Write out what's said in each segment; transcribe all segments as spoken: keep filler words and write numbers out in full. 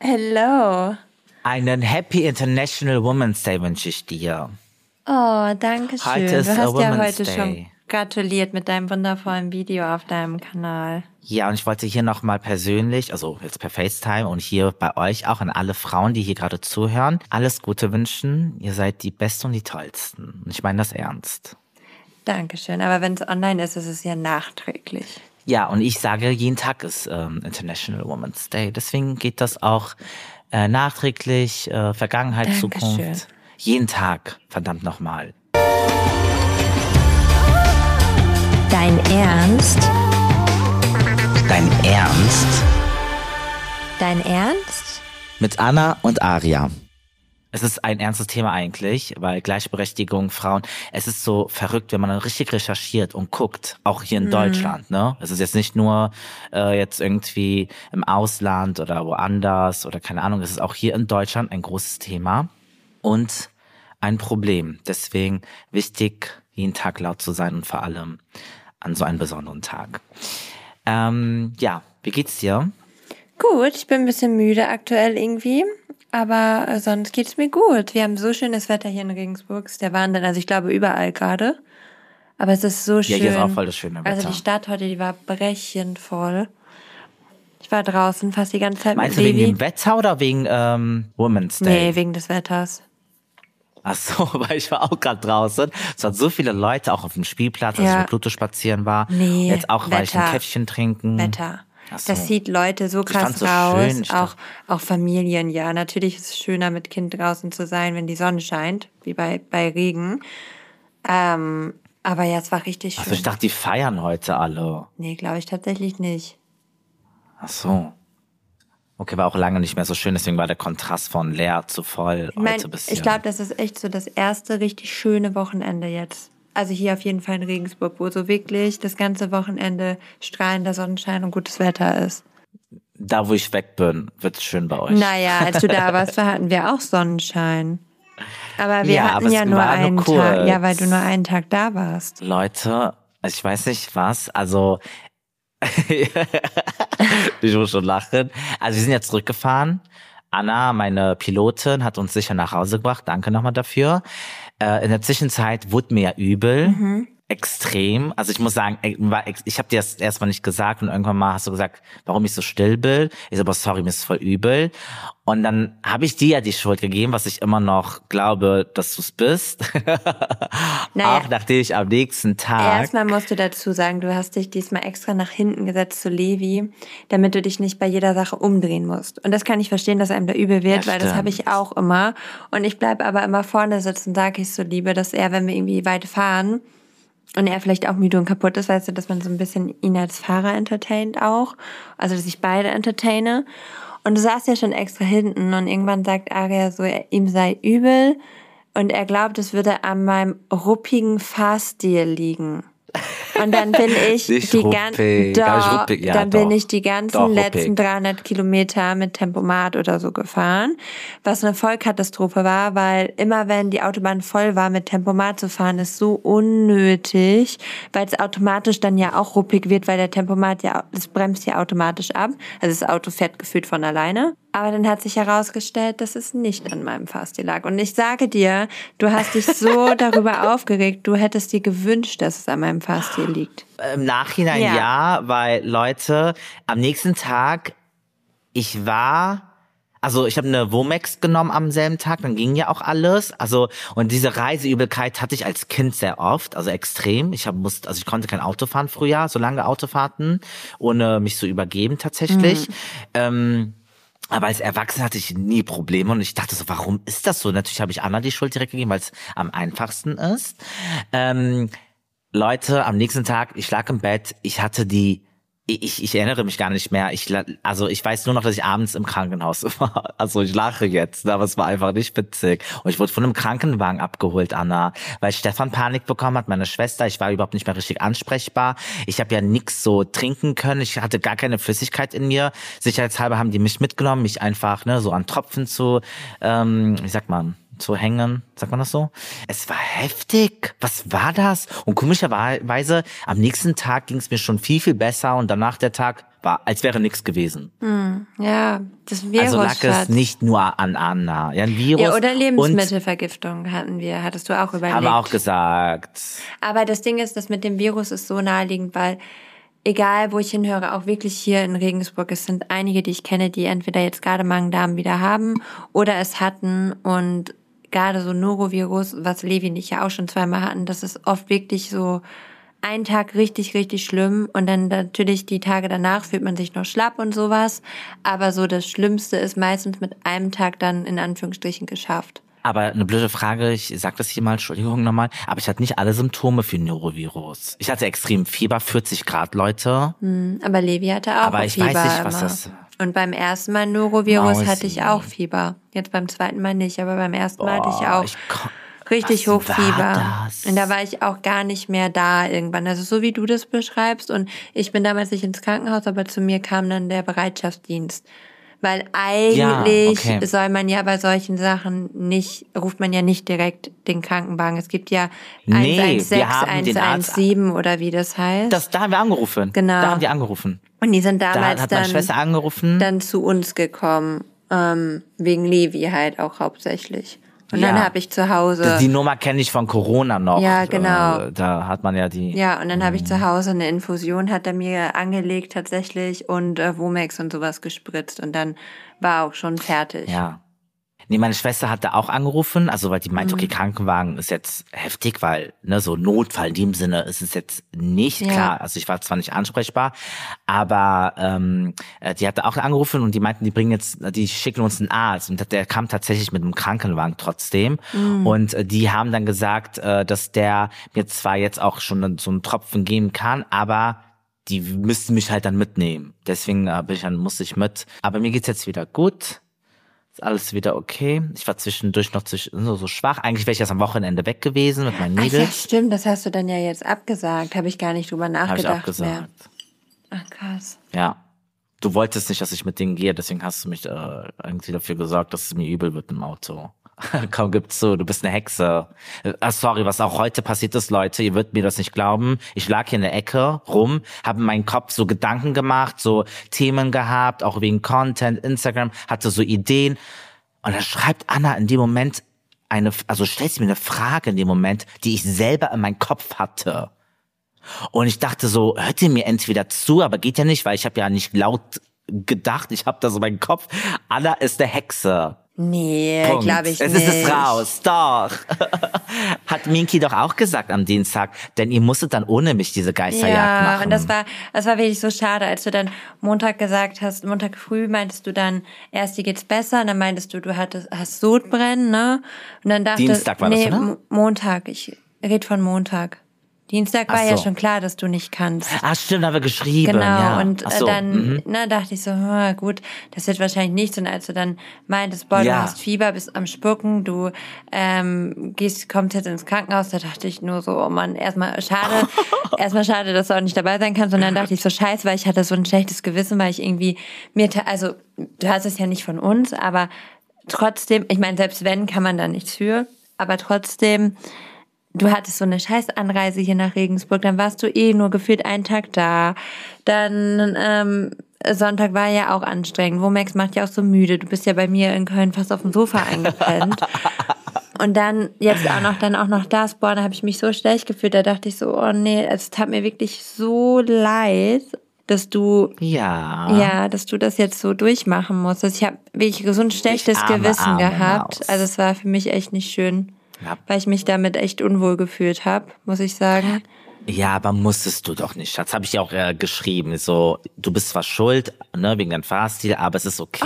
Hello. Einen Happy International Women's Day wünsche ich dir. Oh, danke schön. Heute ist du hast ja Women's heute Day. schon gratuliert mit deinem wundervollen Video auf deinem Kanal. Ja, und ich wollte hier nochmal persönlich, also jetzt per FaceTime und hier bei euch auch an alle Frauen, die hier gerade zuhören, alles Gute wünschen. Ihr seid die Besten und die Tollsten. Und ich meine das ernst. Dankeschön. Aber wenn es online ist, ist es ja nachträglich. Ja, und ich sage, jeden Tag ist ähm, International Women's Day. Deswegen geht das auch äh, nachträglich, äh, Vergangenheit, Dankeschön. Zukunft. Jeden Tag, verdammt nochmal. Dein Ernst? Dein Ernst? Dein Ernst? Mit Anna und Aria. Es ist ein ernstes Thema eigentlich, weil Gleichberechtigung, Frauen, es ist so verrückt, wenn man dann richtig recherchiert und guckt, auch hier in mhm. Deutschland, ne? Es ist jetzt nicht nur äh, jetzt irgendwie im Ausland oder woanders oder keine Ahnung, es ist auch hier in Deutschland ein großes Thema und ein Problem. Deswegen wichtig, jeden Tag laut zu sein und vor allem an so einem besonderen Tag. Ähm, ja, wie geht's dir? Gut, ich bin ein bisschen müde aktuell irgendwie, aber sonst geht's mir gut. Wir haben so schönes Wetter hier in Regensburg, ist der Wahnsinn. Also ich glaube überall gerade, aber es ist so schön. Ja, hier ist auch voll das schöne Wetter. Also die Stadt heute, die war brechend voll. Ich war draußen fast die ganze Zeit Meinst mit du Baby. wegen dem Wetter oder wegen ähm, Women's Day? Nee, wegen des Wetters. Ach so, weil ich war auch gerade draußen. Es waren so viele Leute, auch auf dem Spielplatz, als Ja. ich mit Pluto spazieren war. Nee, Jetzt auch, weil ich ein Wetter. Käffchen trinken. Wetter. Ach so. Das zieht Leute so Ich krass fand's so raus. schön. Ich Auch, auch Familien, ja. Natürlich ist es schöner, mit Kind draußen zu sein, wenn die Sonne scheint, wie bei, bei Regen. Ähm, aber ja, es war richtig schön. Also ich dachte, die feiern heute alle. Nee, glaube ich tatsächlich nicht. Ach so. Okay, war auch lange nicht mehr so schön, deswegen war der Kontrast von leer zu voll Ich meine, heute ein bisschen. ich glaube, das ist echt so das erste richtig schöne Wochenende jetzt. Also hier auf jeden Fall in Regensburg, wo so wirklich das ganze Wochenende strahlender Sonnenschein und gutes Wetter ist. Da, wo ich weg bin, wird's schön bei euch. Naja, als du da warst, hatten wir auch Sonnenschein. Aber wir Ja, hatten aber es ja nur war nur einen kurz. Tag. Ja, weil du nur einen Tag da warst. Leute, also ich weiß nicht was, also ich muss schon lachen. Also wir sind jetzt zurückgefahren. Anna, meine Pilotin, hat uns sicher nach Hause gebracht. Danke nochmal dafür. Äh, in der Zwischenzeit wurde mir ja übel. Mhm. Extrem. Also ich muss sagen, ich habe dir das erstmal nicht gesagt und irgendwann mal hast du gesagt, warum ich so still bin. Ich so, aber sorry, mir ist voll übel. Und dann habe ich dir ja die Schuld gegeben, was ich immer noch glaube, dass du es bist. Naja. Auch nachdem ich am nächsten Tag... Erstmal musst du dazu sagen, du hast dich diesmal extra nach hinten gesetzt zu Levi, damit du dich nicht bei jeder Sache umdrehen musst. Und das kann ich verstehen, dass einem da übel wird, ja, weil das habe ich auch immer. Und ich bleib aber immer vorne sitzen, sage ich so liebe, dass er, wenn wir irgendwie weit fahren... Und er vielleicht auch müde und kaputt ist, weißt du, dass man so ein bisschen ihn als Fahrer entertaint auch. Also, dass ich beide entertaine. Und du saßt ja schon extra hinten und irgendwann sagt Aria so, ihm sei übel. Und er glaubt, es würde an meinem ruppigen Fahrstil liegen. Und dann bin ich Nicht die ruppig. ganzen, ruppig. Ja, dann doch. bin ich die ganzen Doch, letzten ruppig. dreihundert Kilometer mit Tempomat oder so gefahren, was eine Vollkatastrophe war, weil immer wenn die Autobahn voll war, mit Tempomat zu fahren, ist so unnötig, weil es automatisch dann ja auch ruppig wird, weil der Tempomat ja, das bremst ja automatisch ab, also das Auto fährt gefühlt von alleine. Aber dann hat sich herausgestellt, dass es nicht an meinem Fahrstil lag. Und ich sage dir, du hast dich so darüber aufgeregt, du hättest dir gewünscht, dass es an meinem Fahrstil liegt. Im Nachhinein ja. ja, weil Leute, am nächsten Tag, ich war, also ich habe eine Womex genommen am selben Tag, dann ging ja auch alles. Also und diese Reiseübelkeit hatte ich als Kind sehr oft, also extrem. Ich hab, musste, also ich konnte kein Auto fahren früher, so lange Autofahrten, ohne mich zu übergeben tatsächlich. Mhm. Ähm, Aber als Erwachsener hatte ich nie Probleme und ich dachte so, warum ist das so? Natürlich habe ich Anna die Schuld direkt gegeben, weil es am einfachsten ist. Ähm, Leute, am nächsten Tag, ich lag im Bett, ich hatte die, ich, ich erinnere mich gar nicht mehr. Ich, also ich weiß nur noch, dass ich abends im Krankenhaus war. Also ich lache jetzt, aber es war einfach nicht witzig. Und ich wurde von einem Krankenwagen abgeholt, Anna, weil Stefan Panik bekommen hat, meine Schwester. Ich war überhaupt nicht mehr richtig ansprechbar. Ich habe ja nichts so trinken können. Ich hatte gar keine Flüssigkeit in mir. Sicherheitshalber haben die mich mitgenommen, mich einfach ne so an Tropfen zu, ähm, wie sagt man, zu hängen, sagt man das so? Es war heftig. Was war das? Und komischerweise, am nächsten Tag ging es mir schon viel, viel besser und danach der Tag war, als wäre nichts gewesen. Hm, ja, das Virus. Also lag es nicht nur an Anna. Ja, ein Virus. Ja, oder Lebensmittelvergiftung hatten wir, hattest du auch überlegt. Haben wir auch gesagt. Aber das Ding ist, das mit dem Virus ist so naheliegend, weil egal, wo ich hinhöre, auch wirklich hier in Regensburg, es sind einige, die ich kenne, die entweder jetzt gerade Magen-Darm wieder haben oder es hatten und gerade so Norovirus, was Levi und ich ja auch schon zweimal hatten, das ist oft wirklich so ein Tag richtig, richtig schlimm und dann natürlich die Tage danach fühlt man sich noch schlapp und sowas. Aber so das Schlimmste ist meistens mit einem Tag dann in Anführungsstrichen geschafft. Aber eine blöde Frage, ich sag das hier mal, Entschuldigung nochmal, aber ich hatte nicht alle Symptome für Norovirus. Ich hatte extrem Fieber, vierzig Grad, Leute. Hm, aber Levi hatte auch aber ich Fieber weiß nicht, was immer. das... Und beim ersten Mal Norovirus Mausi. hatte ich auch Fieber. Jetzt beim zweiten Mal nicht, aber beim ersten Mal Boah, hatte ich auch... Ich kon- Richtig Was Hochfieber. war das? Und da war ich auch gar nicht mehr da irgendwann. Also so wie du das beschreibst. Und ich bin damals nicht ins Krankenhaus, aber zu mir kam dann der Bereitschaftsdienst. Weil eigentlich Ja, okay. soll man ja bei solchen Sachen nicht, ruft man ja nicht direkt den Krankenwagen. Es gibt ja Nee, eins eins wir sechs, haben den eins eins sieben oder wie das heißt. Das, da haben wir angerufen. Genau. Da haben die angerufen. Und die sind Da damals hat meine dann, Schwester angerufen. dann zu uns gekommen. Ähm, wegen Levi halt auch hauptsächlich. Und Ja. dann habe ich zu Hause... Die Nummer kenne ich von Corona noch. Ja, genau. Äh, Da hat man ja die... Ja, und dann habe ich zu Hause eine Infusion, hat er mir angelegt tatsächlich und äh, Womex und sowas gespritzt und dann war auch schon fertig. Ja. Nee, meine Schwester hatte auch angerufen, also weil die meinte, okay, Krankenwagen ist jetzt heftig, weil, ne, so Notfall in dem Sinne ist es jetzt nicht, Ja. klar. Also ich war zwar nicht ansprechbar, aber ähm, äh, die hatte auch angerufen und die meinten, die bringen jetzt, die schicken uns einen Arzt. Und der kam tatsächlich mit einem Krankenwagen trotzdem. Und äh, die haben dann gesagt, äh, dass der mir zwar jetzt auch schon so einen Tropfen geben kann, aber die müssten mich halt dann mitnehmen. Deswegen äh, bin ich dann, musste ich mit. Aber mir geht's jetzt wieder gut. Ist alles wieder okay. Ich war zwischendurch noch zwischen, so, so schwach. Eigentlich wäre ich erst am Wochenende weg gewesen mit meinen Ach Mädels. ja, stimmt, das hast du dann ja jetzt abgesagt. Habe ich gar nicht drüber Habe nachgedacht ich auch gesagt. mehr. Ach krass. Ja. Du wolltest nicht, dass ich mit denen gehe, deswegen hast du mich äh, irgendwie dafür gesorgt, dass es mir übel wird im Auto. Komm, gib zu, du bist eine Hexe. Ah, sorry, was auch heute passiert ist, Leute, ihr würdet mir das nicht glauben. Ich lag hier in der Ecke rum, habe in meinem Kopf so Gedanken gemacht, so Themen gehabt, auch wegen Content, Instagram, hatte so Ideen. Und dann schreibt Anna in dem Moment eine, also stellt sie mir eine Frage in dem Moment, die ich selber in meinem Kopf hatte. Und ich dachte so, hört ihr mir entweder zu, aber geht ja nicht, weil ich habe ja nicht laut gedacht, ich habe da so meinen Kopf, Anna ist eine Hexe. Nee, Punkt. glaube ich es nicht. ist es raus, doch. Hat Minky doch auch gesagt am Dienstag, denn ihr musstet dann ohne mich diese Geisterjagd ja, machen. und das war, das war wirklich so schade, als du dann Montag gesagt hast, Montag früh meintest du dann, erst dir geht's besser, und dann meintest du, du hattest, hast Sodbrennen, ne? Und dann dachte Dienstag war das, nee, oder? M- Montag, ich rede von Montag. Dienstag war Ach ja so. schon klar, dass du nicht kannst. Ah, stimmt, haben wir geschrieben. Genau, ja. und Ach äh, so, dann mhm. na, dachte ich so, hm, gut, das wird wahrscheinlich nichts. Und als du dann meintest, boah, du Ja. hast Fieber, bist am Spucken, du ähm, gehst, kommst jetzt ins Krankenhaus, da dachte ich nur so, oh Mann, erstmal schade, erstmal schade, dass du auch nicht dabei sein kannst. Und dann dachte ich so, scheiße, weil ich hatte so ein schlechtes Gewissen, weil ich irgendwie mir, ta- also du hast es ja nicht von uns, aber trotzdem, ich meine, selbst wenn, kann man da nichts für, aber trotzdem, du hattest so eine scheiß Anreise hier nach Regensburg, dann warst du eh nur gefühlt einen Tag da. Dann ähm, Sonntag war ja auch anstrengend. Womex macht ja auch so müde. Du bist ja bei mir in Köln fast auf dem Sofa eingepennt. Und dann jetzt auch noch, dann auch noch das, boah, da habe ich mich so schlecht gefühlt. Da dachte ich so, oh nee, es tat mir wirklich so leid, dass du Ja. ja, dass du das jetzt so durchmachen musstest. Ich habe wirklich so ein schlechtes Ich arme, Gewissen arme gehabt. Maus. Also es war für mich echt nicht schön. Ja. Weil ich mich damit echt unwohl gefühlt habe, muss ich sagen. Ja, aber musstest du doch nicht, Schatz. Habe ich auch äh, geschrieben. So, du bist zwar schuld, ne, wegen deinem Fahrstil, aber es ist okay.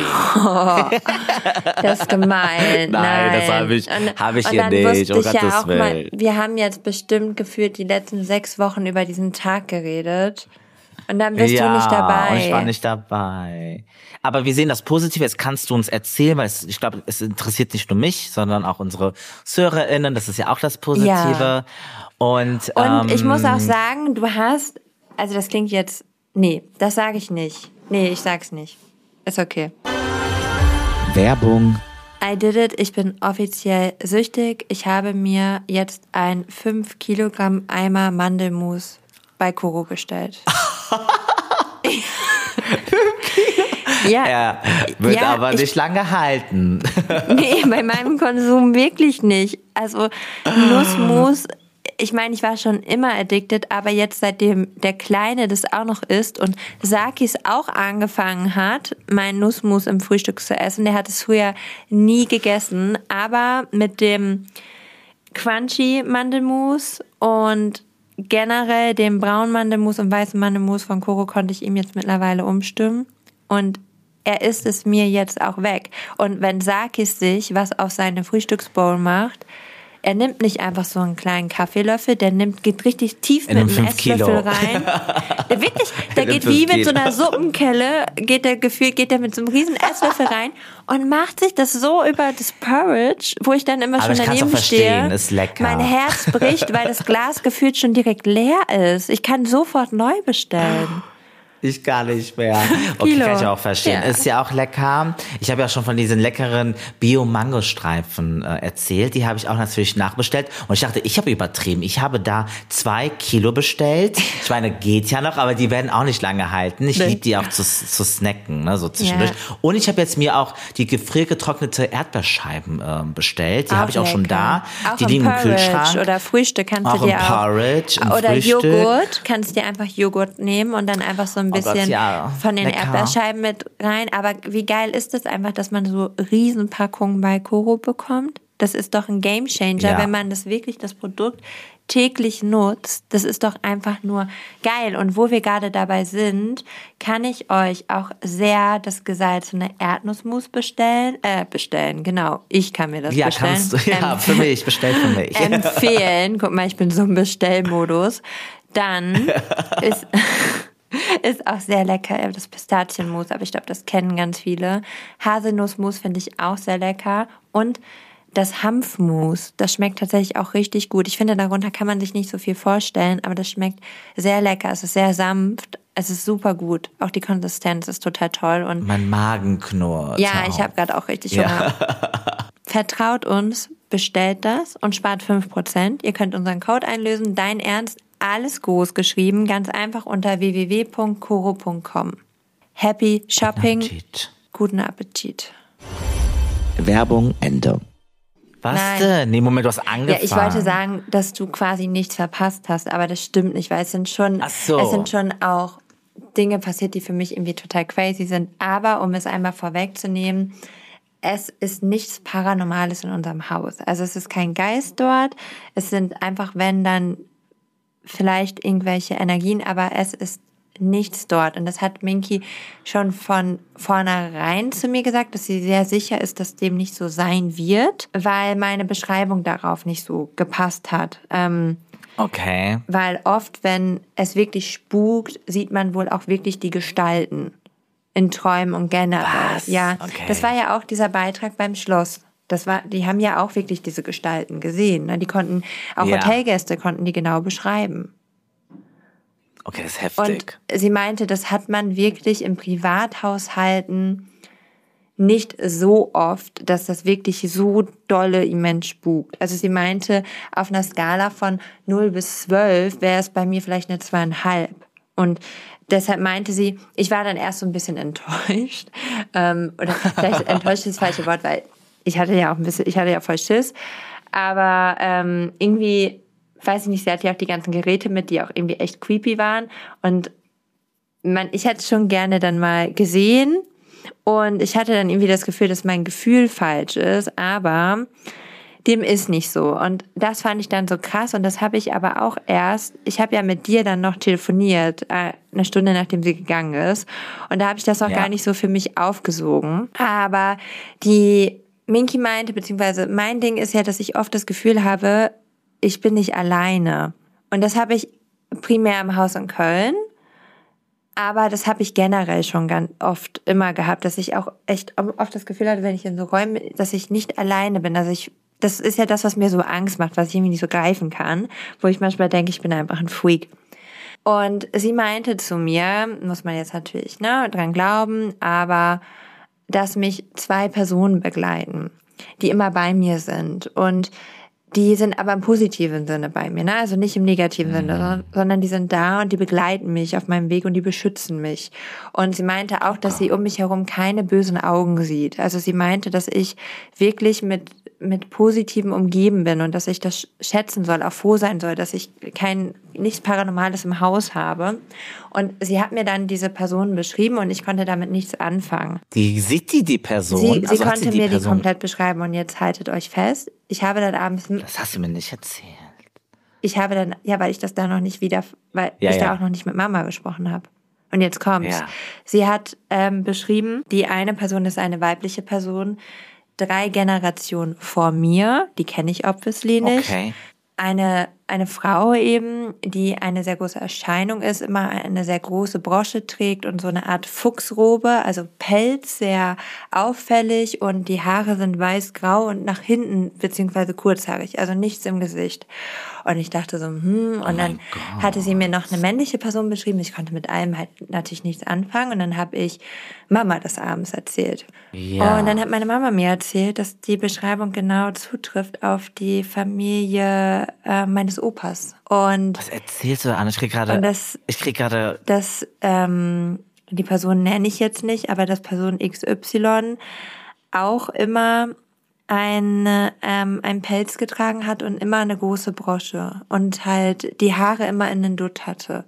Das ist gemein. Nein, Nein, das habe ich- Und- hab ich und hier dann nicht, wusste um ich ja Gottes auch mal, Willen. wir haben jetzt bestimmt gefühlt die letzten sechs Wochen über diesen Tag geredet. Und dann bist ja, du nicht dabei. und ich war nicht dabei. Aber wir sehen das Positive, jetzt kannst du uns erzählen, weil es, ich glaube, es interessiert nicht nur mich, sondern auch unsere ZuhörerInnen, das ist ja auch das Positive. Ja. Und, Und ähm, ich muss auch sagen, du hast, also das klingt jetzt, nee, das sage ich nicht. Nee, ich sag's nicht. Ist okay. Werbung. I did it. Ich bin offiziell süchtig. Ich habe mir jetzt ein fünf Kilogramm Eimer Mandelmus bei Koro bestellt. Ja, er wird ja, aber nicht ich, lange halten. Nee, bei meinem Konsum wirklich nicht. Also Nussmus, ich meine, ich war schon immer addicted, aber jetzt seitdem der Kleine das auch noch isst und Sakis auch angefangen hat, mein Nussmus im Frühstück zu essen, der hat es früher nie gegessen, aber mit dem Crunchy Mandelmus und generell dem braunen Mandelmus und weißen Mandelmus von Koro konnte ich ihm jetzt mittlerweile umstimmen und er isst es mir jetzt auch weg. Und wenn Sakis sich was auf seine Frühstücksbowl macht, er nimmt nicht einfach so einen kleinen Kaffeelöffel, der nimmt, geht richtig tief in mit einem Esslöffel rein. Der wirklich, der geht wie mit so einer Suppenkelle, geht der gefühlt, geht der mit so einem riesen Esslöffel rein und macht sich das so über das Porridge, wo ich dann immer aber schon daneben stehe. Ist lecker. Mein Herz bricht, weil das Glas gefühlt schon direkt leer ist. Ich kann sofort neu bestellen. Ich gar nicht mehr. Okay, Kilo. Kann ich auch verstehen. Ja. Ist ja auch lecker. Ich habe ja schon von diesen leckeren Bio-Mango-Streifen äh, erzählt. Die habe ich auch natürlich nachbestellt. Und ich dachte, ich habe übertrieben. Ich habe da zwei Kilo bestellt. Ich meine, geht ja noch, aber die werden auch nicht lange halten. Ich liebe die auch zu, zu snacken, ne, so zwischendurch. Ja. Und ich habe jetzt mir auch die gefriergetrocknete Erdbeerscheiben äh, bestellt. Die habe ich auch lecker. Schon da. Auch die liegen im Kühlschrank. Oder Frühstück kannst auch du dir im Porridge, auch. Oder Frühstück. Joghurt. Kannst dir einfach Joghurt nehmen und dann einfach so ein bisschen oh Gott, ja. von den lecker. Erdbeerscheiben mit rein. Aber wie geil ist es einfach, dass man so Riesenpackungen bei Koro bekommt? Das ist doch ein Gamechanger, ja. wenn man das wirklich, das Produkt täglich nutzt. Das ist doch einfach nur geil. Und wo wir gerade dabei sind, kann ich euch auch sehr das gesalzene Erdnussmus bestellen. Äh, bestellen, genau. Ich kann mir das ja, bestellen. Kannst du, ja, für mich, bestell für mich. Empfehlen. Guck mal, ich bin so im Bestellmodus. Dann ist... Ist auch sehr lecker, das Pistazienmus, aber ich glaube, das kennen ganz viele. Haselnussmus finde ich auch sehr lecker. Und das Hanfmus, das schmeckt tatsächlich auch richtig gut. Ich finde, darunter kann man sich nicht so viel vorstellen, aber das schmeckt sehr lecker. Es ist sehr sanft, es ist super gut. Auch die Konsistenz ist total toll. Und mein Magen knurrt. Ja, ich habe gerade auch richtig Hunger. Ja. Vertraut uns, bestellt das und spart fünf Prozent. Ihr könnt unseren Code einlösen, dein Ernst, alles groß geschrieben, ganz einfach unter w w w punkt koro punkt com. Happy Shopping, Appetit. Guten Appetit. Werbung Ende. Was Nein. denn? Nee, Moment, du hast angefangen. Ja, ich wollte sagen, dass du quasi nichts verpasst hast, aber das stimmt nicht, weil es sind schon, Ach so. es sind schon auch Dinge passiert, die für mich irgendwie total crazy sind. Aber um es einmal vorwegzunehmen, es ist nichts Paranormales in unserem Haus. Also es ist kein Geist dort. Es sind einfach, wenn dann vielleicht irgendwelche Energien, aber es ist nichts dort. Und das hat Minky schon von vornherein zu mir gesagt, dass sie sehr sicher ist, dass dem nicht so sein wird, weil meine Beschreibung darauf nicht so gepasst hat. Ähm, okay. Weil oft, wenn es wirklich spukt, sieht man wohl auch wirklich die Gestalten in Träumen und generell. Was? Ja, okay. Das war ja auch dieser Beitrag beim Schloss. Das war, die haben ja auch wirklich diese Gestalten gesehen. Ne? Die konnten, auch ja. Hotelgäste konnten die genau beschreiben. Okay, das ist heftig. Und sie meinte, das hat man wirklich im Privathaushalten nicht so oft, dass das wirklich so dolle immens spukt. Also sie meinte, auf einer Skala von null bis zwölf wäre es bei mir vielleicht eine zweieinhalb. Und deshalb meinte sie, ich war dann erst so ein bisschen enttäuscht. Ähm, oder vielleicht enttäuscht ist das falsche Wort, weil ich hatte ja auch ein bisschen, ich hatte ja voll Schiss. Aber ähm, irgendwie, weiß ich nicht, sie hatte ja auch die ganzen Geräte mit, die auch irgendwie echt creepy waren. Und man, ich hätte es schon gerne dann mal gesehen. Und ich hatte dann irgendwie das Gefühl, dass mein Gefühl falsch ist. Aber dem ist nicht so. Und das fand ich dann so krass. Und das habe ich aber auch erst, ich habe ja mit dir dann noch telefoniert, äh, eine Stunde nachdem sie gegangen ist. Und da habe ich das auch ja. gar nicht so für mich aufgesogen. Aber die Minky meinte, beziehungsweise mein Ding ist ja, dass ich oft das Gefühl habe, ich bin nicht alleine. Und das habe ich primär im Haus in Köln. Aber das habe ich generell schon ganz oft immer gehabt, dass ich auch echt oft das Gefühl hatte, wenn ich in so Räumen, dass ich nicht alleine bin. Also ich, das ist ja das, was mir so Angst macht, was ich irgendwie nicht so greifen kann, wo ich manchmal denke, ich bin einfach ein Freak. Und sie meinte zu mir, muss man jetzt natürlich ne, dran glauben, aber dass mich zwei Personen begleiten. die immer bei mir sind und die sind aber im positiven Sinne bei mir, ne? Also nicht im negativen mhm. Sinne, sondern die sind da und die begleiten mich auf meinem Weg und die beschützen mich. Und sie meinte auch, dass sie um mich herum keine bösen Augen sieht. Also sie meinte, dass ich wirklich mit mit Positivem umgeben bin und dass ich das schätzen soll, auch froh sein soll, dass ich kein nichts Paranormales im Haus habe. Und sie hat mir dann diese Person beschrieben und ich konnte damit nichts anfangen. Die sieht die die Person? Sie, sie also konnte sie die mir Person? die komplett beschreiben und jetzt haltet euch fest. Ich habe dann abends... Das hast du mir nicht erzählt. Ich habe dann, ja, weil ich das da noch nicht wieder, weil ja, ich ja. da auch noch nicht mit Mama gesprochen habe. Und jetzt kommt's. Ja. Sie hat ähm, beschrieben, die eine Person ist eine weibliche Person, drei Generationen vor mir, die kenne ich obviously nicht. Okay. Eine, eine Frau eben, die eine sehr große Erscheinung ist, immer eine sehr große Brosche trägt und so eine Art Fuchsrobe, also Pelz, sehr auffällig und die Haare sind weiß-grau und nach hinten beziehungsweise kurzhaarig, also nichts im Gesicht. Und ich dachte so, hm, und oh dann Gott. hatte sie mir noch eine männliche Person beschrieben. Ich konnte mit allem halt natürlich nichts anfangen und dann habe ich Mama das abends erzählt. Ja. Und dann hat meine Mama mir erzählt, dass die Beschreibung genau zutrifft auf die Familie äh, meines Opas. Und was erzählst du, Anne? Ich krieg gerade, das, ich krieg gerade, das, ähm, die Person nenne ich jetzt nicht, aber dass Person X Y auch immer ein, ähm, ein Pelz getragen hat und immer eine große Brosche und halt die Haare immer in den Dutt hatte.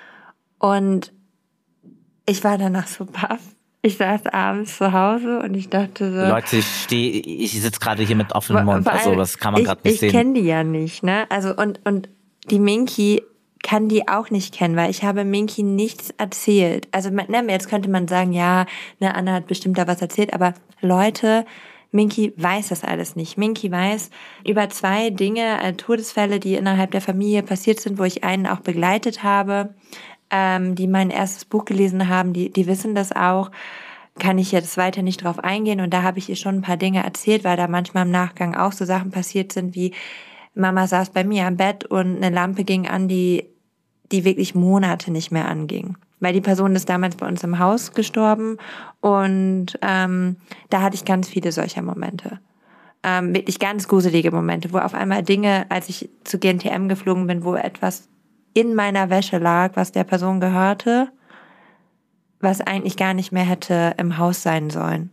Und ich war danach so baff. Ich saß abends zu Hause und ich dachte so... Leute, ich stehe, ich sitze gerade hier mit offenem Mund, also das kann man gerade nicht ich sehen. Ich kenne die ja nicht, ne? Also und, und die Minky kann die auch nicht kennen, weil ich habe Minky nichts erzählt. Also ne, jetzt könnte man sagen, ja, ne, Anna hat bestimmt da was erzählt, aber Leute... Minky weiß das alles nicht. Minky weiß über zwei Dinge, äh, Todesfälle, die innerhalb der Familie passiert sind, wo ich einen auch begleitet habe, ähm, die mein erstes Buch gelesen haben, die, die wissen das auch. Kann ich jetzt weiter nicht drauf eingehen. Und da habe ich ihr schon ein paar Dinge erzählt, weil da manchmal im Nachgang auch so Sachen passiert sind, wie Mama saß bei mir am Bett und eine Lampe ging an, die, die wirklich Monate nicht mehr anging. Weil die Person ist damals bei uns im Haus gestorben und ähm, da hatte ich ganz viele solcher Momente. Ähm, wirklich ganz gruselige Momente, wo auf einmal Dinge, als ich zu G N T M geflogen bin, wo etwas in meiner Wäsche lag, was der Person gehörte, was eigentlich gar nicht mehr hätte im Haus sein sollen.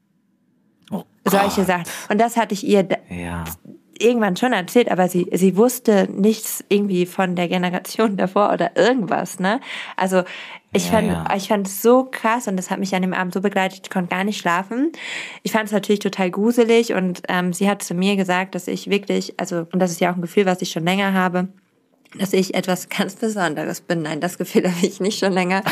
Oh solche Sachen. Und das hatte ich ihr... Ja. irgendwann schon erzählt, aber sie sie wusste nichts irgendwie von der Generation davor oder irgendwas, ne? Also ich ja, fand ja. ich fand es so krass und das hat mich an dem Abend so begleitet, ich konnte gar nicht schlafen. Ich fand es natürlich total gruselig und ähm, sie hat zu mir gesagt, dass ich wirklich, also und das ist ja auch ein Gefühl, was ich schon länger habe, dass ich etwas ganz Besonderes bin. Nein, das Gefühl habe ich nicht schon länger.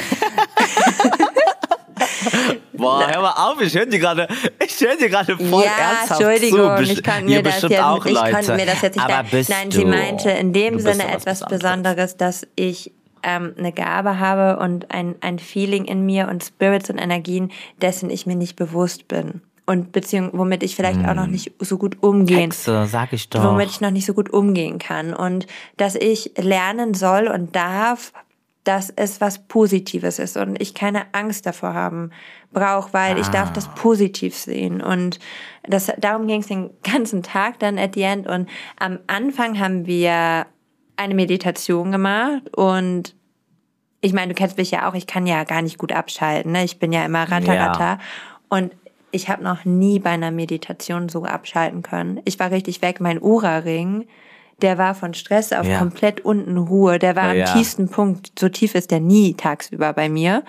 Boah, hör mal auf, ich höre dir gerade, ich höre dir gerade voll ja, ernsthaft Entschuldigung, zu. ich kann mir das jetzt, auch, ich Leute. konnte mir das jetzt nicht Aber sagen. bist Nein, du, sie meinte in dem du bist Sinne etwas etwas Besonderes. Besonderes, dass ich ähm, eine Gabe habe und ein ein Feeling in mir und Spirits und Energien, dessen ich mir nicht bewusst bin. Und beziehungsweise womit ich vielleicht hm. auch noch nicht so gut umgehen. Hexe, sag ich doch. Womit ich noch nicht so gut umgehen kann. Und dass ich lernen soll und darf, dass es was Positives ist und ich keine Angst davor haben brauche, weil ah. ich darf das positiv sehen. Und das, darum ging es den ganzen Tag dann at the end. Und am Anfang haben wir eine Meditation gemacht und ich meine, du kennst mich ja auch, ich kann ja gar nicht gut abschalten, ne? Ich bin ja immer ratter, ja. ratter. Und ich habe noch nie bei einer Meditation so abschalten können. Ich war richtig weg. Mein Ura-Ring, der war von Stress auf ja. komplett unten Ruhe. Der war oh, am ja. tiefsten Punkt. So tief ist der nie tagsüber bei mir.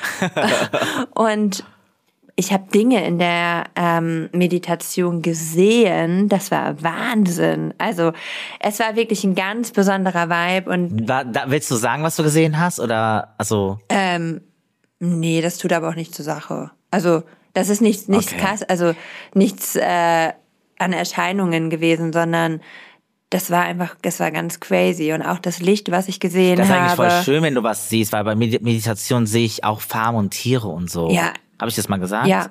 Und ich habe Dinge in der ähm, Meditation gesehen. Das war Wahnsinn. Also es war wirklich ein ganz besonderer Vibe. Und da, da, willst du sagen, was du gesehen hast? Oder also? Ähm, nee, das tut aber auch nicht zur Sache. Also das ist nichts, nichts okay. krass, also nichts äh, an Erscheinungen gewesen, sondern das war einfach, das war ganz crazy. Und auch das Licht, was ich gesehen habe. Das ist habe, eigentlich voll schön, wenn du was siehst, weil bei Meditation sehe ich auch Farben und Tiere und so. Ja. Habe ich das mal gesagt? Ja.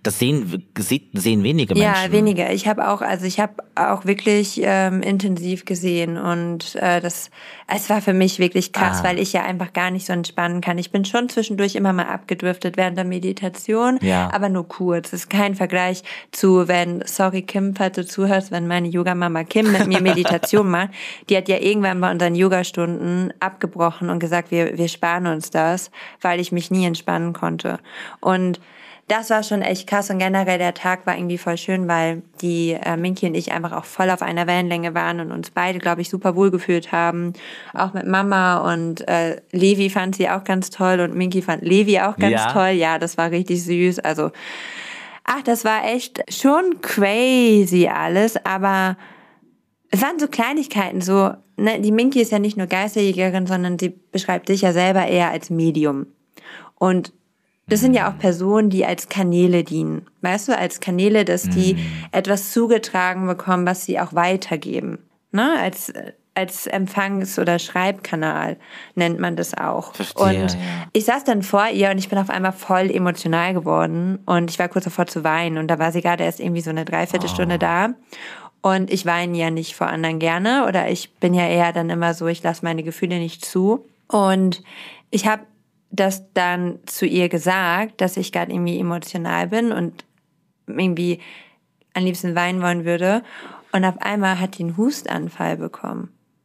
das sehen, sehen wenige Menschen. Ja, weniger. Ich habe auch, also ich habe auch wirklich ähm, intensiv gesehen und äh, das, es war für mich wirklich krass, ah. weil ich ja einfach gar nicht so entspannen kann. Ich bin schon zwischendurch immer mal abgedriftet während der Meditation, ja. aber nur kurz. Es ist kein Vergleich zu, wenn, sorry Kim, falls du zuhörst, wenn meine Yogamama Kim mit mir Meditation macht, die hat ja irgendwann bei unseren Yogastunden abgebrochen und gesagt, wir, wir sparen uns das, weil ich mich nie entspannen konnte. Und das war schon echt krass und generell der Tag war irgendwie voll schön, weil die äh, Minky und ich einfach auch voll auf einer Wellenlänge waren und uns beide, glaube ich, super wohl gefühlt haben. Auch mit Mama und äh, Levi fand sie auch ganz toll und Minky fand Levi auch ganz ja. toll. Ja, das war richtig süß. Also, ach, das war echt schon crazy alles, aber es waren so Kleinigkeiten, so, ne, die Minky ist ja nicht nur Geisterjägerin, sondern sie beschreibt sich ja selber eher als Medium. Und das sind ja auch Personen, die als Kanäle dienen. Weißt du, als Kanäle, dass die mm. etwas zugetragen bekommen, was sie auch weitergeben. Ne? Als, als Empfangs- oder Schreibkanal nennt man das auch. Verstehe, und ja. ich saß dann vor ihr und ich bin auf einmal voll emotional geworden und ich war kurz davor zu weinen und da war sie gerade erst irgendwie so eine Dreiviertelstunde oh. da. Und ich weine ja nicht vor anderen gerne oder ich bin ja eher dann immer so, ich lasse meine Gefühle nicht zu. Und ich habe das dann zu ihr gesagt, dass ich gerade irgendwie emotional bin und irgendwie am liebsten weinen wollen würde. Und auf einmal hat die einen Hustanfall bekommen.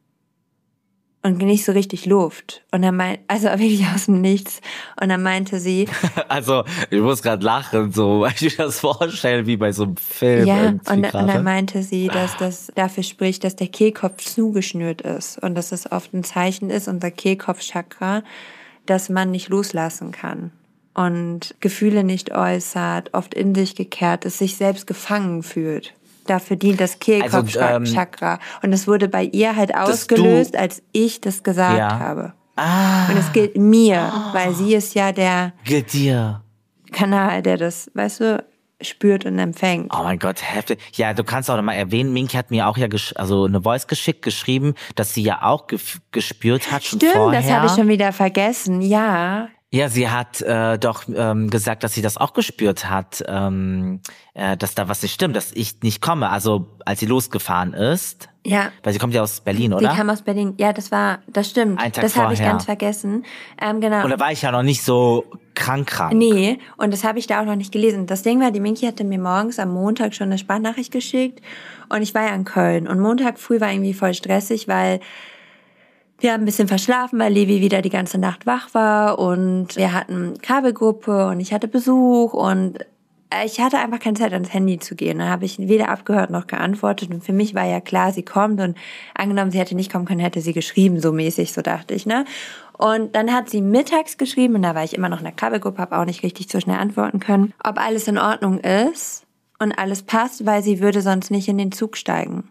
Und nicht so richtig Luft. Und dann meint, also wirklich aus dem Nichts. Und dann meinte sie. Also, ich muss gerade lachen, so, weil ich mir das vorstelle, wie bei so einem Film. Ja, und, und dann meinte sie, dass das dafür spricht, dass der Kehlkopf zugeschnürt ist. Und dass das oft ein Zeichen ist, unser Kehlkopfchakra, dass man nicht loslassen kann. Und Gefühle nicht äußert, oft in sich gekehrt ist, sich selbst gefangen fühlt. Dafür dient das Kehlkopfchakra. Also, ähm, und es wurde bei ihr halt ausgelöst, du, als ich das gesagt ja. habe. Ah. Und es gilt mir, oh. weil sie ist ja der gilt dir. Kanal, der das, weißt du, spürt und empfängt. Oh mein Gott, heftig. Ja, du kannst auch noch mal erwähnen, Minky hat mir auch ja gesch- also eine Voice geschickt, geschrieben, dass sie ja auch gef- gespürt hat schon Stimmt, vorher. Stimmt, das habe ich schon wieder vergessen, ja. Ja, sie hat äh, doch ähm, gesagt, dass sie das auch gespürt hat, ähm, äh, dass da was nicht stimmt, dass ich nicht komme. Also als sie losgefahren ist. Ja. Weil sie kommt ja aus Berlin, oder? Sie kam aus Berlin. Ja, das war, das stimmt. Ein Tag das habe ich vorher. ganz vergessen. Ähm, genau. Und da war ich ja noch nicht so krank krank. Nee, und das habe ich da auch noch nicht gelesen. Das Ding war, die Minky hatte mir morgens am Montag schon eine Sprachnachricht geschickt und ich war ja in Köln. Und Montag früh war irgendwie voll stressig, weil wir haben ein bisschen verschlafen, weil Levi wieder die ganze Nacht wach war und wir hatten Kabelgruppe und ich hatte Besuch und ich hatte einfach keine Zeit, ans Handy zu gehen. Da habe ich weder abgehört noch geantwortet und für mich war ja klar, sie kommt und angenommen, sie hätte nicht kommen können, hätte sie geschrieben, so mäßig, so dachte ich, ne? Und dann hat sie mittags geschrieben und da war ich immer noch in der Kabelgruppe, habe auch nicht richtig so schnell antworten können, ob alles in Ordnung ist und alles passt, weil sie würde sonst nicht in den Zug steigen.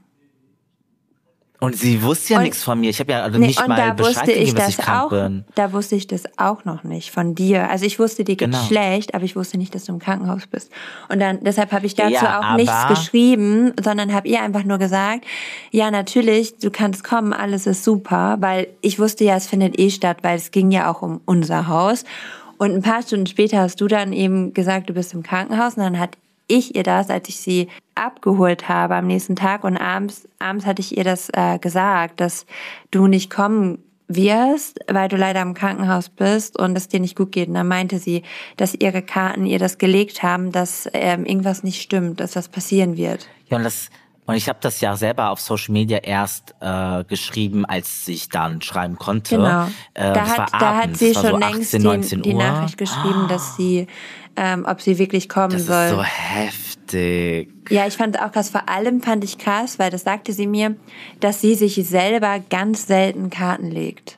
Und sie wusste ja und, nichts von mir. Ich habe ja also nicht nee, mal Bescheid gegeben, dass ich krank auch, bin. Da wusste ich das auch noch nicht von dir. Also ich wusste, dir geht's genau. schlecht, aber ich wusste nicht, dass du im Krankenhaus bist. Und dann deshalb habe ich dazu ja, auch nichts geschrieben, sondern habe ihr einfach nur gesagt, ja natürlich, du kannst kommen, alles ist super, weil ich wusste ja, es findet eh statt, weil es ging ja auch um unser Haus. Und ein paar Stunden später hast du dann eben gesagt, du bist im Krankenhaus und dann hat ich ihr das, als ich sie abgeholt habe am nächsten Tag und abends, abends hatte ich ihr das äh, gesagt, dass du nicht kommen wirst, weil du leider im Krankenhaus bist und es dir nicht gut geht. Und dann meinte sie, dass ihre Karten ihr das gelegt haben, dass ähm, irgendwas nicht stimmt, dass was passieren wird. Ja, und das und ich habe das ja selber auf Social Media erst äh, geschrieben, als ich dann schreiben konnte. Genau. Äh, da, hat, da hat sie schon so längst achtzehn, die, die Nachricht geschrieben, dass sie, ähm, ob sie wirklich kommen das soll. Das ist so heftig. Ja, ich fand es auch krass. Vor allem fand ich krass, weil das sagte sie mir, dass sie sich selber ganz selten Karten legt.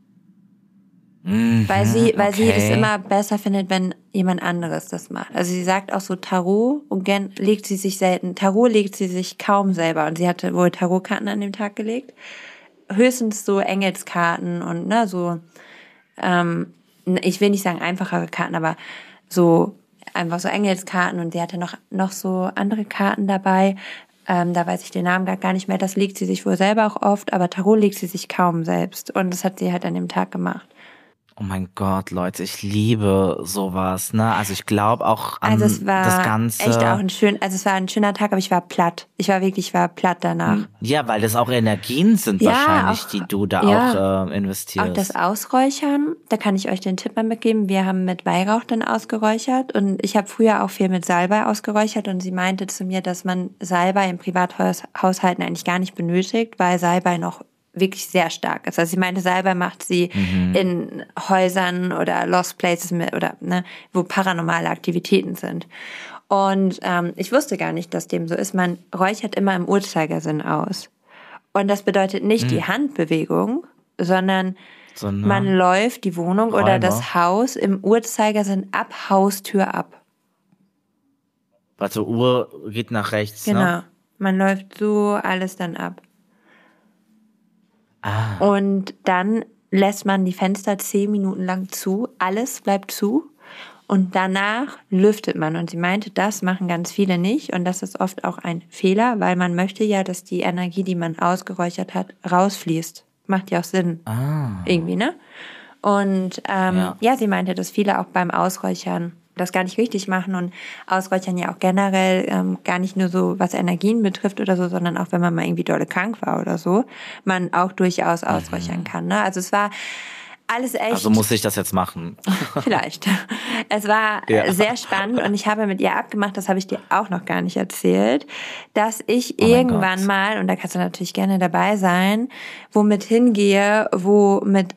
Mhm, weil sie, weil okay. sie das immer besser findet, wenn jemand anderes das macht. Also sie sagt auch so Tarot und gern legt sie sich selten, Tarot legt sie sich kaum selber und sie hatte wohl Tarotkarten an dem Tag gelegt. Höchstens so Engelskarten und ne, so, ähm, ich will nicht sagen einfachere Karten, aber so einfach so Engelskarten und sie hatte noch, noch so andere Karten dabei. Ähm, da weiß ich den Namen gar nicht mehr. Das legt sie sich wohl selber auch oft, aber Tarot legt sie sich kaum selbst und das hat sie halt an dem Tag gemacht. Oh mein Gott, Leute, ich liebe sowas, ne? Also ich glaube auch an also es war das Ganze. Echt auch ein schön, also es war ein schöner Tag, aber ich war platt. Ich war wirklich, ich war platt danach. Ja, weil das auch Energien sind ja, wahrscheinlich, auch, die du da ja, auch äh, investierst. Auch das Ausräuchern, da kann ich euch den Tipp mal mitgeben. Wir haben mit Weihrauch dann ausgeräuchert und ich habe früher auch viel mit Salbei ausgeräuchert und sie meinte zu mir, dass man Salbei in Privathaushalten eigentlich gar nicht benötigt, weil Salbei noch wirklich sehr stark ist. Also sie meinte, Salbei macht sie mhm. in Häusern oder Lost Places mit, oder ne, wo paranormale Aktivitäten sind. Und ähm, ich wusste gar nicht, dass dem so ist. Man räuchert immer im Uhrzeigersinn aus. Und das bedeutet nicht mhm. die Handbewegung, sondern so, ne? man läuft die Wohnung Räume. Oder das Haus im Uhrzeigersinn ab Haustür ab. Warte, Uhr geht nach rechts, genau. ne? Genau. Man läuft so alles dann ab. Ah. Und dann lässt man die Fenster zehn Minuten lang zu. Alles bleibt zu. Und danach lüftet man. Und sie meinte, das machen ganz viele nicht. Und das ist oft auch ein Fehler, weil man möchte ja, dass die Energie, die man ausgeräuchert hat, rausfließt. Macht ja auch Sinn. Ah. Irgendwie, ne? Und ähm, ja. ja, sie meinte, dass viele auch beim Ausräuchern das gar nicht richtig machen und Ausräuchern ja auch generell ähm, gar nicht nur so, was Energien betrifft oder so, sondern auch, wenn man mal irgendwie dolle krank war oder so, man auch durchaus ausräuchern mhm. kann. Ne? Also es war alles echt. Also muss ich das jetzt machen? Vielleicht. Es war ja. sehr spannend und ich habe mit ihr abgemacht, das habe ich dir auch noch gar nicht erzählt, dass ich oh irgendwann mal, und da kannst du natürlich gerne dabei sein, womit hingehe, wo mit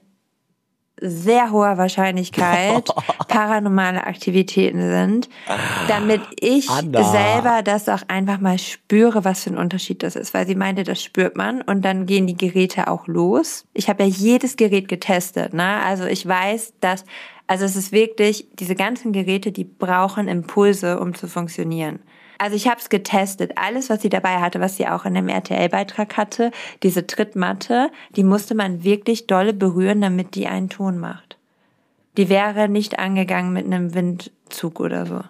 sehr hoher Wahrscheinlichkeit paranormale Aktivitäten sind, damit ich Anna. selber das auch einfach mal spüre, was für ein Unterschied das ist. Weil sie meinte, das spürt man und dann gehen die Geräte auch los. Ich habe ja jedes Gerät getestet, ne? Also ich weiß, dass, also es ist wirklich, diese ganzen Geräte, die brauchen Impulse, um zu funktionieren. Also ich habe es getestet. Alles, was sie dabei hatte, was sie auch in dem R T L-Beitrag hatte, diese Trittmatte, die musste man wirklich dolle berühren, damit die einen Ton macht. Die wäre nicht angegangen mit einem Windzug oder so.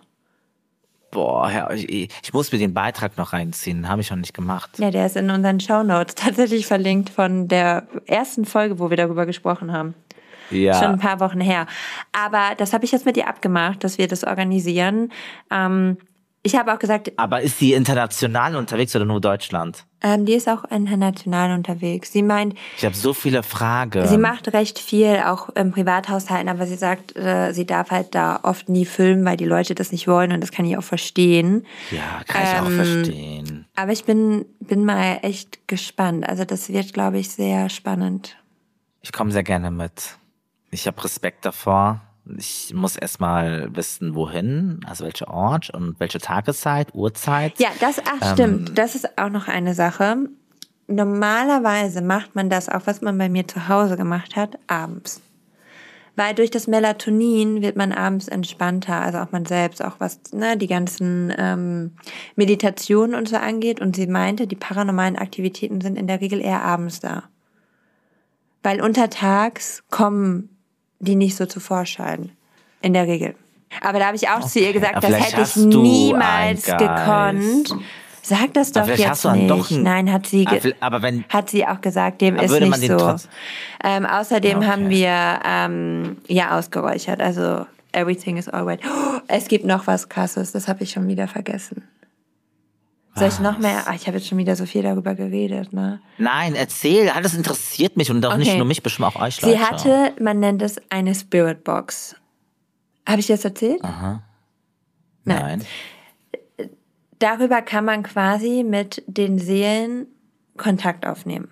Boah, ja, ich, ich muss mir den Beitrag noch reinziehen. Habe ich noch nicht gemacht. Ja, der ist in unseren Shownotes tatsächlich verlinkt von der ersten Folge, wo wir darüber gesprochen haben. Ja. Schon ein paar Wochen her. Aber das habe ich jetzt mit ihr abgemacht, dass wir das organisieren. Ähm, Ich habe auch gesagt... Aber ist sie international unterwegs oder nur Deutschland? Ähm, die ist auch international unterwegs. Sie meint... Ich habe so viele Fragen. Sie macht recht viel, auch im Privathaushalten, aber sie sagt, äh, sie darf halt da oft nie filmen, weil die Leute das nicht wollen und das kann ich auch verstehen. Ja, kann ich ähm, auch verstehen. Aber ich bin, bin mal echt gespannt. Also das wird, glaube ich, sehr spannend. Ich komme sehr gerne mit. Ich habe Respekt davor. Ich muss erstmal wissen, wohin, also welcher Ort und welche Tageszeit, Uhrzeit. Ja, das, ach ähm, stimmt, das ist auch noch eine Sache. Normalerweise macht man das, auch was man bei mir zu Hause gemacht hat, abends. Weil durch das Melatonin wird man abends entspannter, also auch man selbst, auch was ne, die ganzen ähm, Meditationen und so angeht. Und sie meinte, die paranormalen Aktivitäten sind in der Regel eher abends da. Weil untertags kommen die nicht so zu Vorschein. In der Regel. Aber da habe ich auch okay. zu ihr gesagt, aber das hätte ich niemals gekonnt. Sag das doch jetzt nicht. Nein, hat sie, ge- aber wenn, hat sie auch gesagt, dem ist nicht so. Ähm, außerdem okay. haben wir ähm, ja ausgeräuchert. Also everything is alright. Oh, es gibt noch was Krasses, das habe ich schon wieder vergessen. Soll ich noch mehr? Ach, ich habe jetzt schon wieder so viel darüber geredet, ne? Nein, erzähl. Das interessiert mich und auch okay. nicht nur mich, bestimmt auch euch Leute. Sie hatte, man nennt es eine Spirit Box. Habe ich das erzählt? Aha. Nein. Nein. Darüber kann man quasi mit den Seelen Kontakt aufnehmen.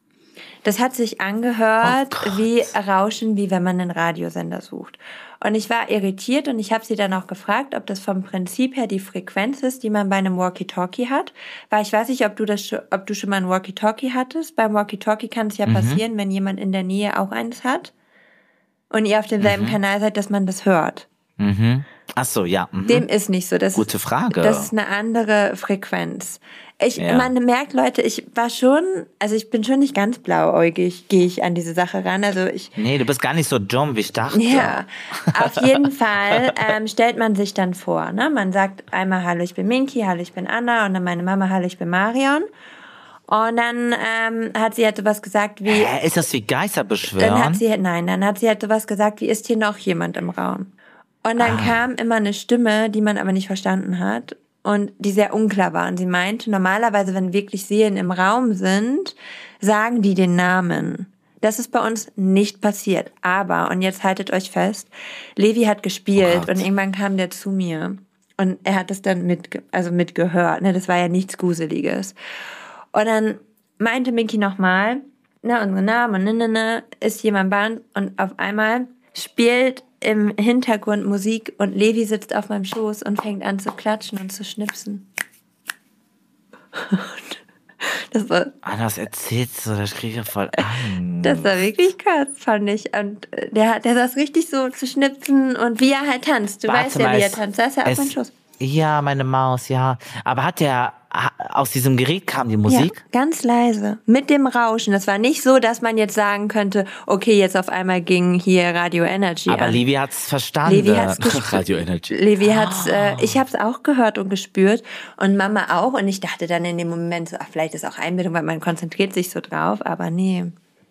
Das hat sich angehört oh wie Rauschen, wie wenn man einen Radiosender sucht. Und ich war irritiert und ich habe sie dann auch gefragt, ob das vom Prinzip her die Frequenz ist, die man bei einem Walkie-Talkie hat. Weil ich weiß nicht, ob du das, ob du schon mal ein Walkie-Talkie hattest. Beim Walkie-Talkie kann es ja mhm. passieren, wenn jemand in der Nähe auch eines hat und ihr auf demselben mhm. Kanal seid, dass man das hört. Mhm. Ach so, ja. Mhm. Dem ist nicht so. Das Gute ist, Frage. Das ist eine andere Frequenz. Ich, ja. Man merkt, Leute, ich war schon, also ich bin schon nicht ganz blauäugig, gehe ich an diese Sache ran. Also ich. Nee, du bist gar nicht so dumm, wie ich dachte. Ja, auf jeden Fall ähm, stellt man sich dann vor, ne? Man sagt einmal, hallo, ich bin Minky, hallo, ich bin Anna und dann meine Mama, hallo, ich bin Marion. Und dann ähm, hat sie halt sowas gesagt wie... Hä, ist das wie Geister beschwören? Dann hat sie, nein, dann hat sie halt sowas gesagt wie, ist hier noch jemand im Raum? Und dann ah. kam immer eine Stimme, die man aber nicht verstanden hat und die sehr unklar war. Und sie meinte, normalerweise, wenn wirklich Seelen im Raum sind, sagen die den Namen. Das ist bei uns nicht passiert. Aber, und jetzt haltet euch fest, Levi hat gespielt oh und irgendwann kam der zu mir. Und er hat das dann mit, also mitgehört. Ne? Das war ja nichts Gruseliges. Und dann meinte Minky nochmal, na, unsere Namen, ne, ne, ne, ist jemand bei uns. Und auf einmal spielt im Hintergrund Musik und Levi sitzt auf meinem Schoß und fängt an zu klatschen und zu schnipsen. Das war... Ah, das erzählst du, das kriege ich voll Angst. Das war wirklich krass, fand ich. Und der, der saß richtig so zu schnipsen und wie er halt tanzt. Du Warte weißt ja, mal, wie er tanzt. Da ist er auf meinem Schoß. Ja, meine Maus, ja. Aber hat der, aus diesem Gerät kam die Musik? Ja, ganz leise. Mit dem Rauschen. Das war nicht so, dass man jetzt sagen könnte, okay, jetzt auf einmal ging hier Radio Energy Aber an. Levi hat's verstanden. Levi hat's gespürt. Radio Energy. Levi hat's, äh, ich hab's auch gehört und gespürt. Und Mama auch. Und ich dachte dann in dem Moment so, ach, vielleicht ist auch Einbildung, weil man konzentriert sich so drauf. Aber nee.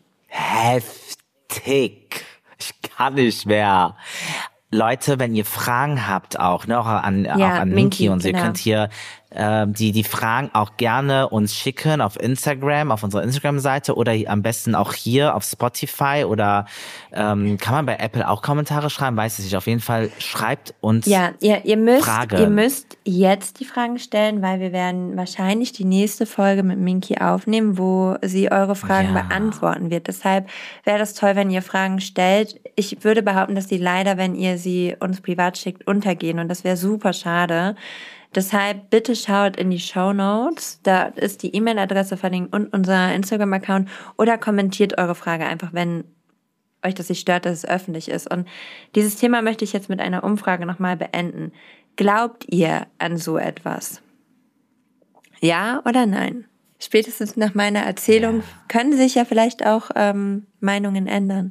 Heftig. Ich kann nicht mehr. Leute, wenn ihr Fragen habt auch, ne, auch an, ja, auch an Minky und so, genau. Ihr könnt hier äh, die die Fragen auch gerne uns schicken auf Instagram, auf unserer Instagram-Seite oder am besten auch hier auf Spotify oder ähm, kann man bei Apple auch Kommentare schreiben, weiß ich nicht. Auf jeden Fall schreibt uns ja, ihr, ihr müsst, Fragen. Ihr müsst jetzt die Fragen stellen, weil wir werden wahrscheinlich die nächste Folge mit Minky aufnehmen, wo sie eure Fragen ja. beantworten wird. Deshalb wäre das toll, wenn ihr Fragen stellt. Ich würde behaupten, dass die leider, wenn ihr sie uns privat schickt, untergehen und das wäre super schade. Deshalb bitte schaut in die Shownotes, da ist die E-Mail-Adresse verlinkt und unser Instagram-Account oder kommentiert eure Frage einfach, wenn euch das nicht stört, dass es öffentlich ist. Und dieses Thema möchte ich jetzt mit einer Umfrage nochmal beenden. Glaubt ihr an so etwas? Ja oder nein? Spätestens nach meiner Erzählung können sich ja vielleicht auch ähm, Meinungen ändern.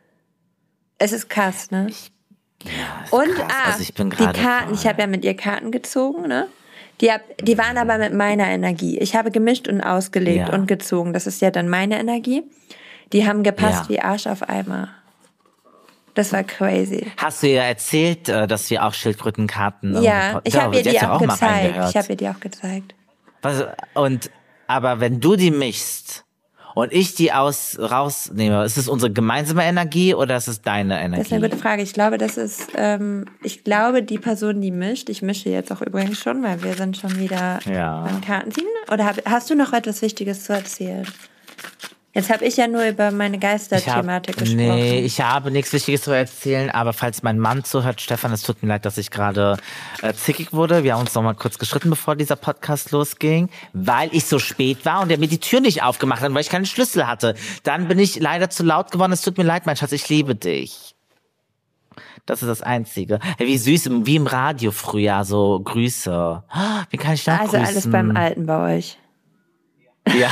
Es ist krass, ne? Ja, und krass. ah, also ich bin die Karten, voll. ich habe ja mit ihr Karten gezogen, ne? Die, hab, die waren aber mit meiner Energie. Ich habe gemischt und ausgelegt ja. und gezogen. Das ist ja dann meine Energie. Die haben gepasst ja. wie Arsch auf Eimer. Das war crazy. Hast du ihr erzählt, dass wir auch Schildkrötenkarten... Ja, ich habe ihr die auch, auch gezeigt. Ich habe ihr die auch gezeigt. Was, und aber wenn du die mischst und ich die aus rausnehme, ist es unsere gemeinsame Energie oder ist es deine Energie? Das ist eine gute Frage. Ich glaube, das ist, ähm, ich glaube, die Person, die mischt, ich mische jetzt auch übrigens schon, weil wir sind schon wieder ja. beim Kartenziehen. Oder hab, hast du noch etwas Wichtiges zu erzählen? Jetzt habe ich ja nur über meine Geisterthematik gesprochen. Nee, ich habe nichts Wichtiges zu erzählen, aber falls mein Mann zuhört, Stefan, es tut mir leid, dass ich gerade äh, zickig wurde. Wir haben uns noch mal kurz gestritten, bevor dieser Podcast losging, weil ich so spät war und er mir die Tür nicht aufgemacht hat, weil ich keinen Schlüssel hatte. Dann bin ich leider zu laut geworden. Es tut mir leid, mein Schatz, ich liebe dich. Das ist das Einzige. Wie süß, wie im Radio früher, so Grüße. Wie kann ich da Also grüßen? alles beim Alten bei euch. Ja.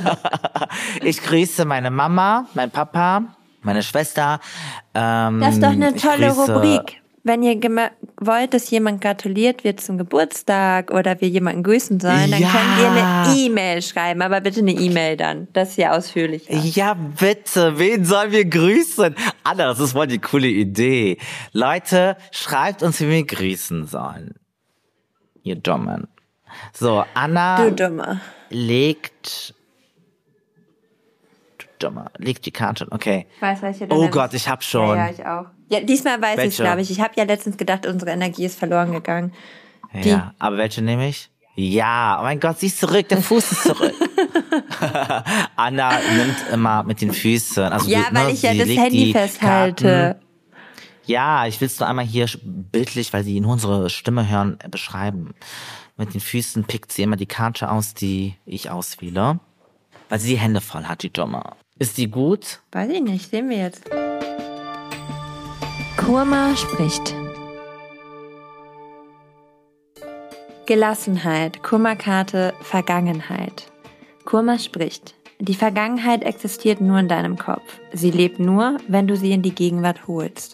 Ich grüße meine Mama, mein Papa, meine Schwester. Ähm, das ist doch eine tolle grüße... Rubrik. Wenn ihr gem- wollt, dass jemand gratuliert wird zum Geburtstag oder wir jemanden grüßen sollen, dann ja. könnt ihr eine E-Mail schreiben. Aber bitte eine E-Mail dann. Das ist ja ausführlicher. Ja, bitte. Wen sollen wir grüßen? Anna, das ist voll die coole Idee. Leute, schreibt uns, wie wir grüßen sollen. Ihr Dummen. So, Anna... Du Dummer. Legt... Du Dummer. Legt die Karte. Okay. Weiß, welche oh ist. Gott, ich hab schon. Ja, ja ich auch. Ja, diesmal weiß ich, glaube ich. Ich habe ja letztens gedacht, unsere Energie ist verloren gegangen. Die. Ja, aber welche nehme ich? Ja, oh mein Gott, sie ist zurück, der Fuß ist zurück. Anna nimmt immer mit den Füßen. Also ja, du, weil ne, ich ja das Handy festhalte. Karten. Ja, ich will es nur einmal hier bildlich, weil sie nur unsere Stimme hören, beschreiben. Mit den Füßen pickt sie immer die Karte aus, die ich auswähle. Weil sie die Hände voll hat, die Dumme. Ist die gut? Weiß ich nicht, sehen wir jetzt. Kurma spricht. Gelassenheit, Kurma-Karte, Vergangenheit. Kurma spricht. Die Vergangenheit existiert nur in deinem Kopf. Sie lebt nur, wenn du sie in die Gegenwart holst.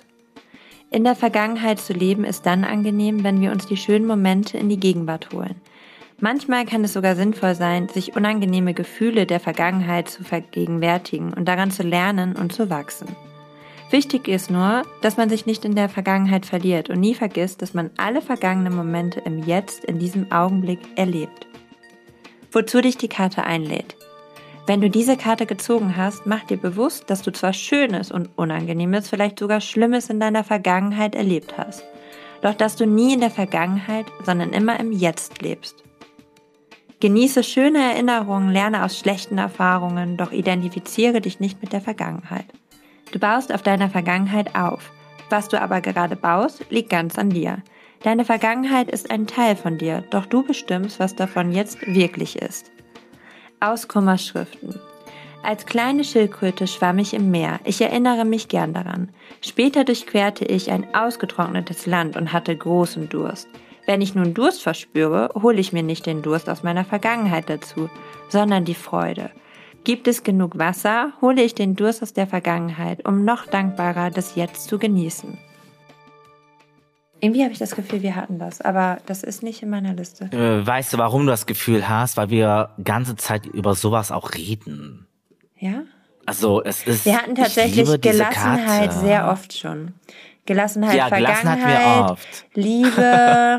In der Vergangenheit zu leben ist dann angenehm, wenn wir uns die schönen Momente in die Gegenwart holen. Manchmal kann es sogar sinnvoll sein, sich unangenehme Gefühle der Vergangenheit zu vergegenwärtigen und daran zu lernen und zu wachsen. Wichtig ist nur, dass man sich nicht in der Vergangenheit verliert und nie vergisst, dass man alle vergangenen Momente im Jetzt, in diesem Augenblick erlebt. Wozu dich die Karte einlädt. Wenn du diese Karte gezogen hast, mach dir bewusst, dass du zwar Schönes und Unangenehmes, vielleicht sogar Schlimmes in deiner Vergangenheit erlebt hast, doch dass du nie in der Vergangenheit, sondern immer im Jetzt lebst. Genieße schöne Erinnerungen, lerne aus schlechten Erfahrungen, doch identifiziere dich nicht mit der Vergangenheit. Du baust auf deiner Vergangenheit auf. Was du aber gerade baust, liegt ganz an dir. Deine Vergangenheit ist ein Teil von dir, doch du bestimmst, was davon jetzt wirklich ist. Aus Kummerschriften. Als kleine Schildkröte schwamm ich im Meer. Ich erinnere mich gern daran. Später durchquerte ich ein ausgetrocknetes Land und hatte großen Durst. Wenn ich nun Durst verspüre, hole ich mir nicht den Durst aus meiner Vergangenheit dazu, sondern die Freude. Gibt es genug Wasser, hole ich den Durst aus der Vergangenheit, um noch dankbarer das Jetzt zu genießen. Irgendwie habe ich das Gefühl, wir hatten das, aber das ist nicht in meiner Liste. Äh, weißt du, warum du das Gefühl hast? Weil wir ganze Zeit über sowas auch reden. Ja? Also es ist. Wir hatten tatsächlich Gelassenheit sehr oft schon. Gelassenheit, ja, Vergangenheit, Gelassenheit wir oft. Liebe,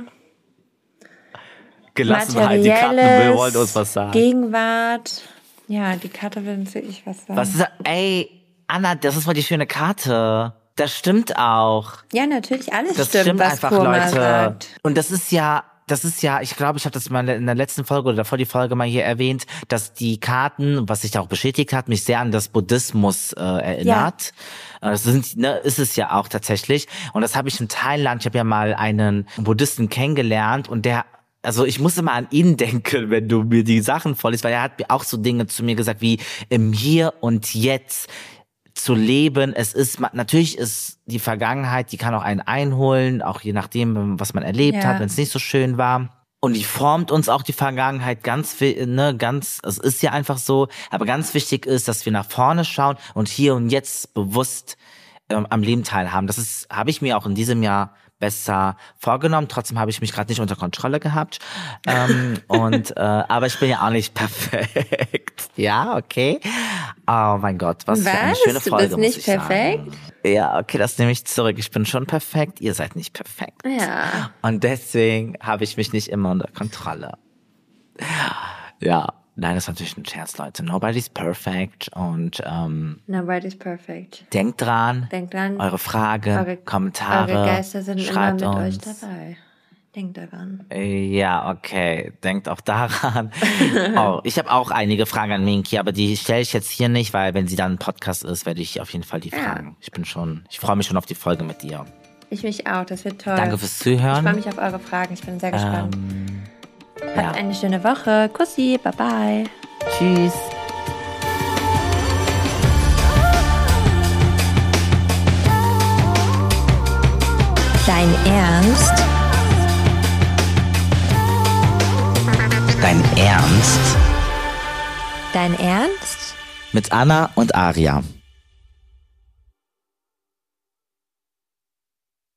Gelassenheit, die Karten will, wollen uns was sagen. Gegenwart. Ja, die Karte will uns wirklich was sagen. Was ist das? Ey, Anna, das ist mal die schöne Karte. Das stimmt auch. Ja, natürlich, alles das stimmt, stimmt was einfach, Kurma Leute. sagt. Und das ist ja, das ist ja, ich glaube, ich habe das mal in der letzten Folge oder davor die Folge mal hier erwähnt, dass die Karten, was sich da auch bestätigt hat, mich sehr an das Buddhismus äh, erinnert. Ja. Das sind, ne, ist es ja auch tatsächlich. Und das habe ich in Thailand, ich habe ja mal einen Buddhisten kennengelernt und der Also ich muss immer an ihn denken, wenn du mir die Sachen vorliest, weil er hat auch so Dinge zu mir gesagt wie im Hier und Jetzt zu leben. Es ist, natürlich ist die Vergangenheit, die kann auch einen einholen, auch je nachdem, was man erlebt ja. hat, wenn es nicht so schön war. Und die formt uns auch die Vergangenheit ganz, ne, ganz, es ist ja einfach so. Aber ganz wichtig ist, dass wir nach vorne schauen und hier und jetzt bewusst ähm, am Leben teilhaben. Das ist, habe ich mir auch in diesem Jahr besser vorgenommen. Trotzdem habe ich mich gerade nicht unter Kontrolle gehabt. ähm, und äh, aber ich bin ja auch nicht perfekt. Ja, okay. Oh mein Gott, was, was? für eine schöne Folge, du bist nicht muss ich perfekt? Sagen. Ja, okay, das nehme ich zurück. Ich bin schon perfekt, ihr seid nicht perfekt. Ja. Und deswegen habe ich mich nicht immer unter Kontrolle. Ja. Nein, das ist natürlich ein Scherz, Leute. Nobody's perfect und ähm, Nobody's perfect. Denkt dran, denkt dran, eure Frage, eure, Kommentare, eure Geister sind schreibt immer mit uns. euch dabei. Denkt daran. Ja, okay. Denkt auch daran. Oh, ich habe auch einige Fragen an Minky, aber die stelle ich jetzt hier nicht, weil wenn sie dann ein Podcast ist, werde ich auf jeden Fall die ja. fragen. Ich bin schon, ich freue mich schon auf die Folge mit dir. Ich mich auch, das wird toll. Danke fürs Zuhören. Ich freue mich auf eure Fragen, ich bin sehr gespannt. Ähm, Habt ja. eine schöne Woche. Kussi, bye bye. Tschüss. Dein Ernst? Dein Ernst? Dein Ernst? Mit Anna und Aria.